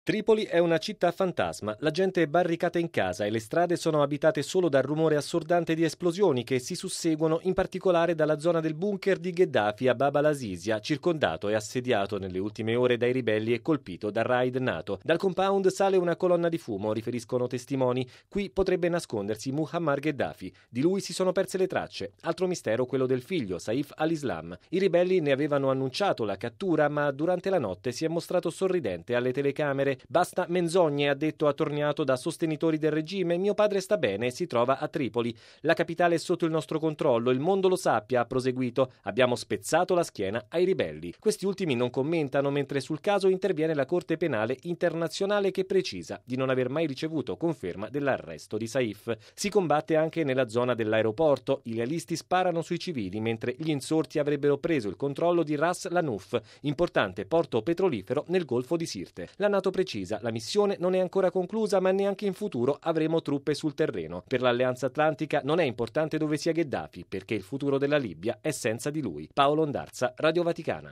Tripoli è una città fantasma, la gente è barricata in casa e le strade sono abitate solo dal rumore assordante di esplosioni che si susseguono in particolare dalla zona del bunker di Gheddafi a Bab al-Azizia, circondato e assediato nelle ultime ore dai ribelli e colpito da raid NATO. Dal compound sale una colonna di fumo, riferiscono testimoni. Qui potrebbe nascondersi Muammar Gheddafi. Di lui si sono perse le tracce. Altro mistero quello del figlio, Saif al-Islam. I ribelli ne avevano annunciato la cattura, ma durante la notte si è mostrato sorridente alle telecamere. Basta menzogne, ha detto attorniato da sostenitori del regime. Mio padre sta bene e si trova a Tripoli. La capitale è sotto il nostro controllo, il mondo lo sappia, ha proseguito. Abbiamo spezzato la schiena ai ribelli. Questi ultimi non commentano, mentre sul caso interviene la Corte Penale Internazionale che precisa di non aver mai ricevuto conferma dell'arresto di Saif. Si combatte anche nella zona dell'aeroporto. I lealisti sparano sui civili, mentre gli insorti avrebbero preso il controllo di Ras Lanuf, importante porto petrolifero nel Golfo di Sirte. La NATO precisa, la missione non è ancora conclusa, ma neanche in futuro avremo truppe sul terreno. Per l'Alleanza Atlantica non è importante dove sia Gheddafi, perché il futuro della Libia è senza di lui. Paolo Ondarza, Radio Vaticana.